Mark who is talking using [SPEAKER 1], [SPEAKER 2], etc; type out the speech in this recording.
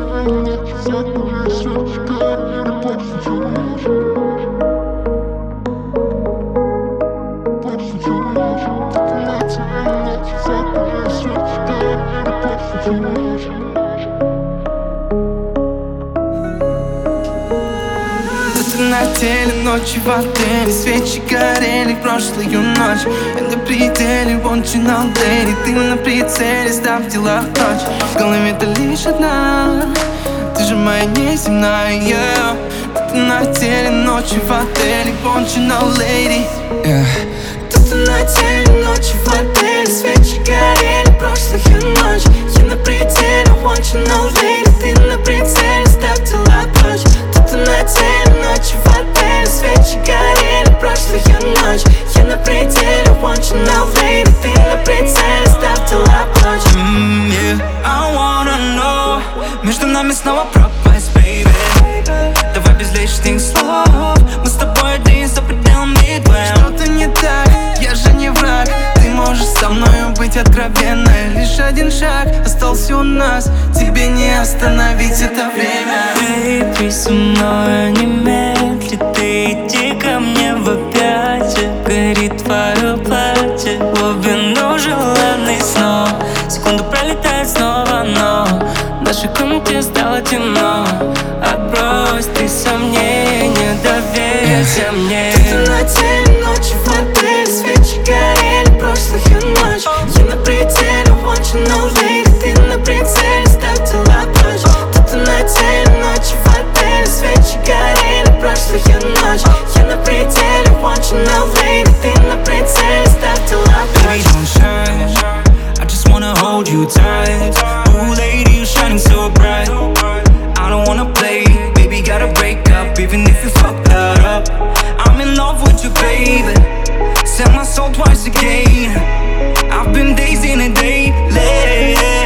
[SPEAKER 1] На теле ночи в отеле, свечи горели прошлую ночь. Я на пределе, wanting all day. Ты на прицеле, ставь дела в ночь. В голове-то лишь одна, ты же моя неземная, yeah. Ты на теле ночи в отеле, wanting all lady, yeah. Ты на теле ночи в отеле, свечи горели прошлую ночь. Я на пределе, wanting all lady. Ты на прицеле, ставь дела в ночь. Ты на теле ночи в отеле, свечи горели прошлую ночь. Я на пределе, wanting all lady. Ты на прицеле, ставь дела в ночь.
[SPEAKER 2] I wanna know, между нами снова пропасть, baby. Давай без лишних слов, мы с тобой один за пределами двоем.
[SPEAKER 1] Что-то не так, я же не враг. Ты можешь со мною быть откровенной. Лишь один шаг остался у нас, тебе не остановить это время.
[SPEAKER 2] Baby, со мной не медли, ты иди ко мне в объятия. Горит твое платье, глубину желанный снов. Секунду пролетает снова, но в нашей комнате стало темно. Отбрось ты сомнения, доверься мне.
[SPEAKER 1] Ты на теле ночи в отеле, свечи горели прошлую ночь. Я на пределе, wanting all lady. Ты на прицеле, ставь дела в ночь. Ты на теле ночи в отеле, свечи горели прошлую ночь. Я на пределе, wanting all lady. Ты на прицеле, ставь дела в ночь.
[SPEAKER 2] Baby, don't shine, I just wanna hold you tight. Ooh, lady, you're shining so bright. I don't wanna play, baby, gotta break up, even if you fucked that up. I'm in love with you, baby. Sell my soul twice again. I've been days in a day, late.